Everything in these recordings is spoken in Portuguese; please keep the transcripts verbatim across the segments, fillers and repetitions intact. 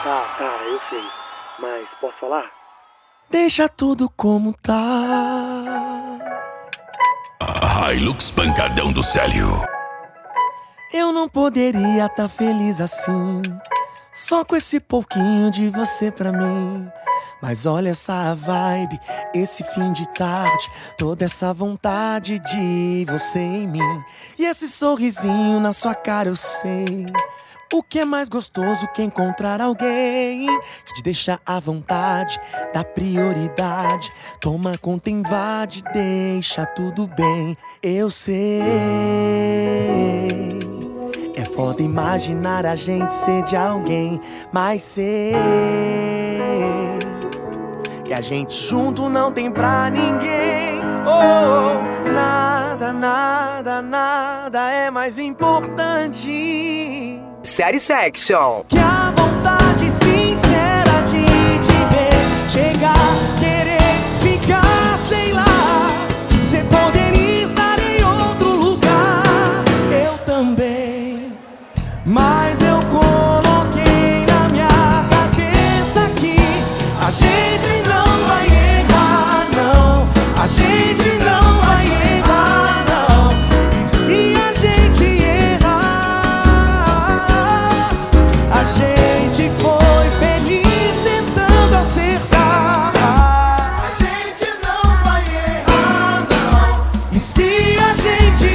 Tá, tá, eu sei. Mas posso falar? Deixa tudo como tá. A Hilux pancadão do Célio. Eu não poderia tá feliz assim, só com esse pouquinho de você pra mim. Mas olha essa vibe, esse fim de tarde, toda essa vontade de você em mim. E esse sorrisinho na sua cara eu sei. O que é mais gostoso que encontrar alguém que te deixa à vontade, dá prioridade, toma conta, invade, deixa tudo bem. Eu sei, é foda imaginar a gente ser de alguém, mas sei que a gente junto não tem pra ninguém. Oh, nada, nada, nada é mais importante Satisfaction. que a vontade sincera de te ver chegar, querer ficar, sei lá. Cê poderia estar em outro lugar, eu também, mas eu coloquei na minha cabeça que a gente não vai errar, não. A gente não vai errar, não. E se a gente errar, a gente foi feliz tentando acertar. A gente não vai errar, não. E se a gente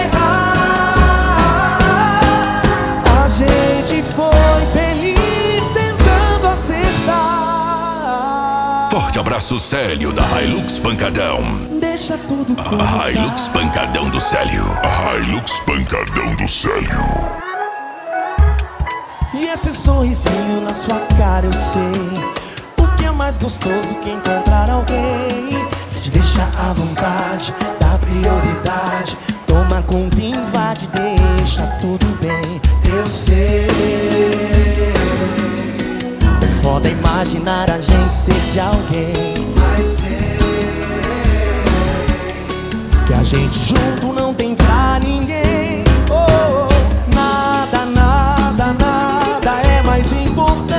errar, a gente foi feliz tentando acertar. Forte abraço, Célio, da Hilux pancadão. Deixa tudo como A Hilux tá. pancadão do Célio. A Hilux pancadão do Célio. E esse sorrisinho na sua cara eu sei. O que é mais gostoso que encontrar alguém que te deixa à vontade, dá prioridade, toma conta, invade, deixa tudo bem. Eu sei, é foda imaginar a gente ser de alguém, mas sei que a gente junto não tem pra ninguém. Oh, nada, nada, nada é mais importante